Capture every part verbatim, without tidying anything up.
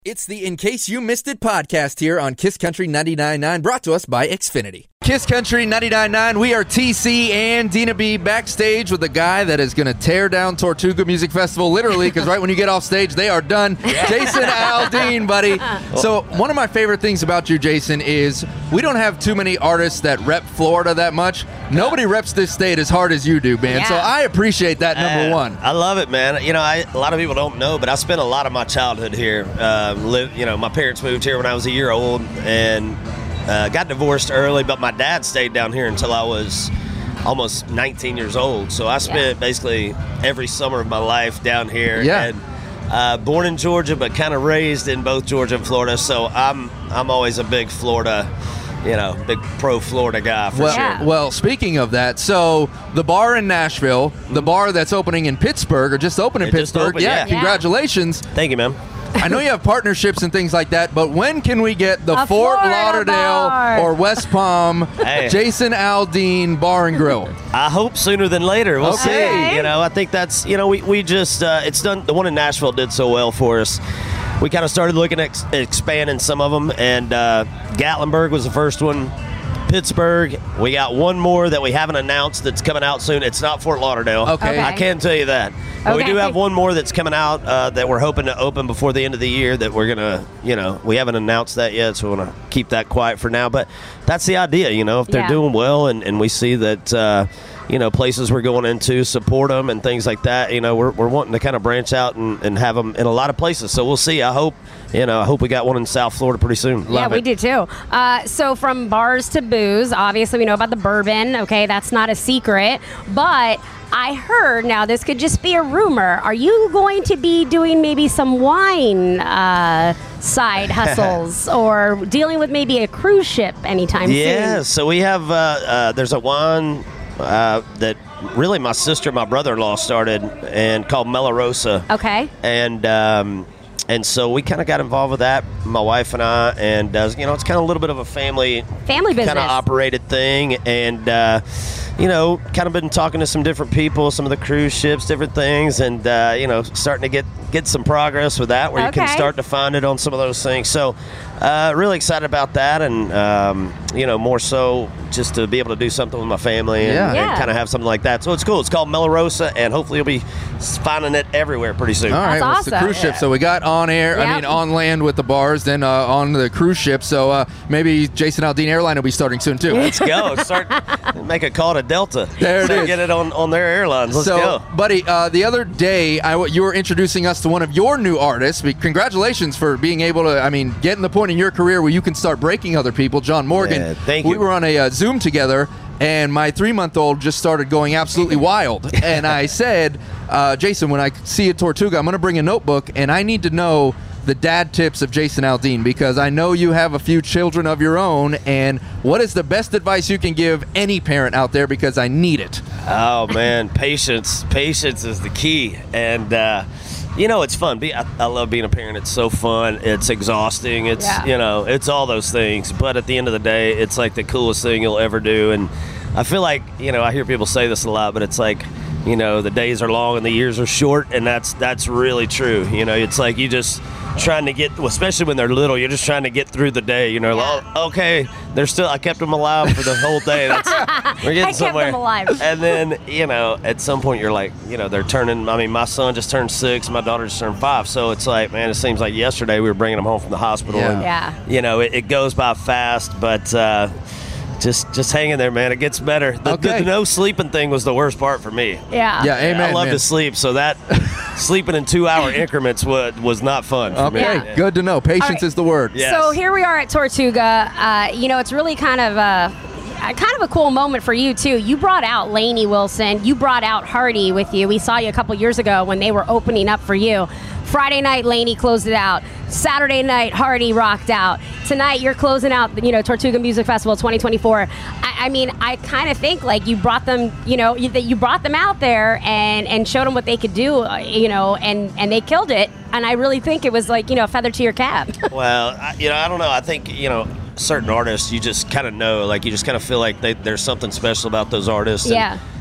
It's the In Case You Missed It podcast here on Kiss Country ninety-nine point nine, brought to us by Xfinity. Kiss Country ninety-nine point nine, we are T C and Dina B backstage with the guy that is going to tear down Tortuga Music Festival, literally, because right when you get off stage, they are done. Yeah. Jason Aldean, buddy. So one of my favorite things about you, Jason, is we don't have too many artists that rep Florida that much. Nobody reps this state as hard as you do, man. Yeah. So I appreciate that, number uh, one. I love it, man. You know, I, a lot of people don't know, but I spent a lot of my childhood here. Uh, live, you know, my parents moved here when I was a year old, and uh, got divorced early, but my dad stayed down here until I was almost nineteen years old. So I spent yeah. basically every summer of my life down here. Yeah. And, uh, born in Georgia, but kind of raised in both Georgia and Florida. So I'm I'm always a big Florida, you know, big pro Florida guy for well, sure. Yeah. Well, speaking of that, so the bar in Nashville, the bar that's opening in Pittsburgh, or just opened in it Pittsburgh, opened, yeah, yeah. Congratulations. Thank you, man. I know you have partnerships and things like that, but when can we get the A Fort Florida Lauderdale bar. or West Palm Hey. Jason Aldean Bar and Grill? I hope sooner than later. We'll Okay. see. You know, I think that's, you know, we, we just, uh, it's done, the one in Nashville did so well for us. We kind of started looking at ex- expanding some of them, and uh, Gatlinburg was the first one. Pittsburgh. We got one more that we haven't announced that's coming out soon. It's not Fort Lauderdale. Okay. Okay. I can tell you that. But Okay. we do have one more that's coming out uh, that we're hoping to open before the end of the year that we're going to, you know, we haven't announced that yet, so we want to keep that quiet for now. But that's the idea, you know, if they're Yeah. doing well and, and we see that, uh, you know, places we're going into support them and things like that, you know, we're, we're wanting to kind of branch out and, and have them in a lot of places. So we'll see. I hope, you know, I hope we got one in South Florida pretty soon. Yeah, Love we it. do too. Uh, so from bars to booze, obviously we know about the bourbon. Okay, that's not a secret. But I heard, now this could just be a rumor, are you going to be doing maybe some wine uh, side hustles or dealing with maybe a cruise ship anytime Yeah, soon? so we have, uh, uh, there's a wine uh, that really my sister, my brother-in-law started and called Melorosa. Okay. And um, and so we kind of got involved with that, my wife and I, and uh, you know, it's kind of a little bit of a family Family business. kind of operated thing, and uh, you know, kind of been talking to some different people, some of the cruise ships, different things, and uh, you know, starting to get get some progress with that, where you can Okay. start to find it on some of those things. So uh, really excited about that, and um, you know, more so just to be able to do something with my family and, Yeah. and Yeah. kind of have something like that. So it's cool. It's called Melorosa, and hopefully you'll be finding it everywhere pretty soon. All right, That's well, it's the awesome. cruise ship. So we got on air, I Yep. mean on land with the bars, then uh, on the cruise ship. So uh, maybe Jason Aldean Airline will be starting soon too. Let's go. Start make a call to Delta. There it Start is. Get it on, on their airlines. Let's so, go. buddy, uh, the other day I, you were introducing us to one of your new artists. We- Congratulations for being able to, I mean, getting the point in your career where you can start breaking other people. John Morgan. Yeah, thank We you. were on a uh, Zoom together, and my three-month-old just started going absolutely wild. And I said, uh, Jason, when I see you at Tortuga, I'm going to bring a notebook, and I need to know the dad tips of Jason Aldean, because I know you have a few children of your own, and what is the best advice you can give any parent out there, because I need it. Oh man, patience. Patience is the key, and uh, you know it's fun. Be, I, I love being a parent. It's so fun. It's exhausting. It's Yeah. you know it's all those things. But at the end of the day, it's like the coolest thing you'll ever do. And I feel like you know I hear people say this a lot, but it's like you know the days are long and the years are short, and that's that's really true. You know, it's like you just trying to get, especially when they're little, you're just trying to get through the day. You know, Yeah. like, oh, okay, they're still. I kept them alive for the whole day. That's we're getting I kept somewhere. them alive. And then, you know, at some point you're like, you know, they're turning, I mean, my son just turned six, my daughter just turned five. So it's like, man, it seems like yesterday we were bringing them home from the hospital. Yeah. And, Yeah. you know, it, it goes by fast, but uh, just just hang in there, man. It gets better. The, Okay. the no sleeping thing was the worst part for me. Yeah. Yeah, amen. I love man. to sleep, so that sleeping in two-hour increments was, was not fun for me. Okay, Yeah. good to know. Patience All right. is the word. Yeah. So Yes. here we are at Tortuga. Uh, you know, it's really kind of a, a kind of a cool moment for you too. You brought out Lainey Wilson. You brought out Hardy with you. We saw you a couple years ago when they were opening up for you. Friday night, Lainey closed it out. Saturday night, Hardy rocked out. Tonight, you're closing out, you know, Tortuga Music Festival twenty twenty-four. I, I mean, I kind of think like you brought them, you know, you, that you brought them out there and, and showed them what they could do, uh, you know, and, and they killed it. And I really think it was like, you know, a feather to your cap. Well, I, you know, I don't know. I think, you know, certain artists, you just kind of know, like, you just kind of feel like they, there's something special about those artists. And, Yeah.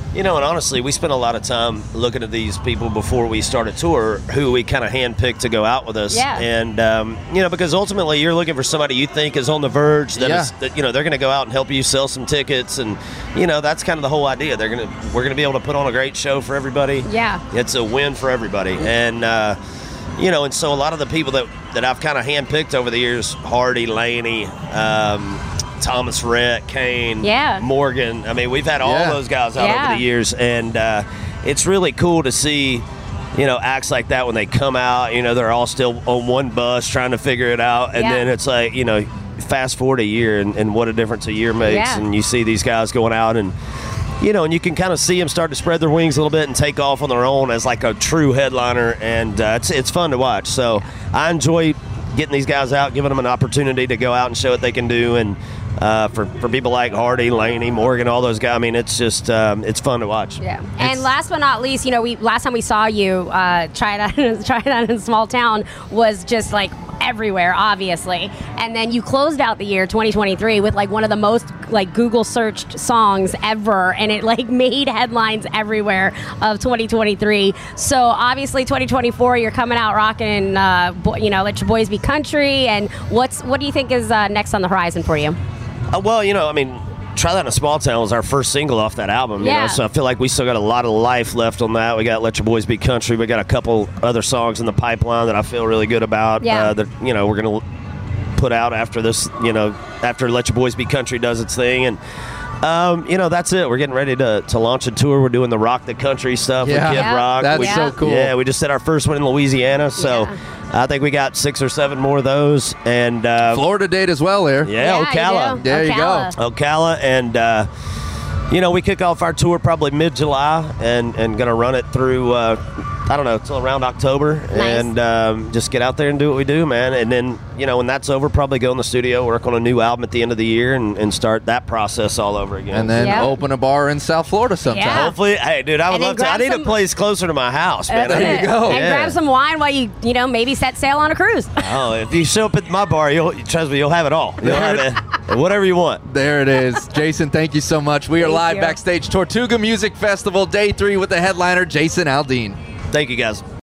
You know, and honestly, we spent a lot of time looking at these people before we started tour, who we kind of handpicked to go out with us. Yeah. And, um, you know, because ultimately you're looking for somebody you think is on the verge, that, Yeah. is, that you know, they're going to go out and help you sell some tickets. And, you know, that's kind of the whole idea. They're going to, we're going to be able to put on a great show for everybody. Yeah. It's a win for everybody. And, uh, you know, and so a lot of the people that, that I've kind of handpicked over the years, Hardy, Laney, um, Thomas Rhett, Kane, Yeah. Morgan. I mean, we've had all Yeah. those guys out Yeah. over the years, and uh, it's really cool to see, you know, acts like that when they come out. You know, they're all still on one bus trying to figure it out, and Yeah. then it's like, you know, fast forward a year, and, and what a difference a year makes, Yeah. and you see these guys going out and. You know, and you can kind of see them start to spread their wings a little bit and take off on their own as like a true headliner, and uh, it's it's fun to watch. So I enjoy getting these guys out, giving them an opportunity to go out and show what they can do, and uh, for for people like Hardy, Laney, Morgan, all those guys. I mean, it's just um, it's fun to watch. Yeah. And last but not least, you know, we last time we saw you uh, try it out, try it out in a small town was just like everywhere, obviously. And then you closed out the year twenty twenty-three with like one of the most like Google searched songs ever, and it like made headlines everywhere of twenty twenty-three. So obviously twenty twenty-four, you're coming out rocking, uh, bo- you know, Let Your Boys Be Country. And what's what do you think is uh, next on the horizon for you? Uh, well, you know, I mean, Try That in a Small Town was our first single off that album, you Yeah. know, so I feel like we still got a lot of life left on that. We got Let Your Boys Be Country. We got a couple other songs in the pipeline that I feel really good about. Yeah. Uh, that, you know, we're going to put out after this, you know, after Let Your Boys Be Country does its thing. And, um, you know, that's it. We're getting ready to, to launch a tour. We're doing the Rock the Country stuff Yeah. with Kid Yeah. Rock. That's we, so cool. Yeah, we just did our first one in Louisiana, so Yeah. I think we got six or seven more of those. And uh, Florida date as well there. yeah, you Ocala. do. There you go. Ocala. Ocala, and uh, you know, we kick off our tour probably mid-July, and and gonna run it through uh, I don't know till around October, Nice. and um, just get out there and do what we do, man. And then, you know, when that's over, probably go in the studio, work on a new album at the end of the year, and, and start that process all over again. And then Yeah. open a bar in South Florida sometime. Yeah. hopefully, hey, dude, I would And then love to. I grab need some- a place closer to my house, man. That's I There it. you go. And Yeah. grab some wine while you, you know, maybe set sail on a cruise. Oh, if you show up at my bar, you'll trust me, you'll have it all. You'll have it, whatever you want. There it is. Jason, thank you so much. We are Thank live you. backstage Tortuga Music Festival, day three with the headliner, Jason Aldean. Thank you, guys.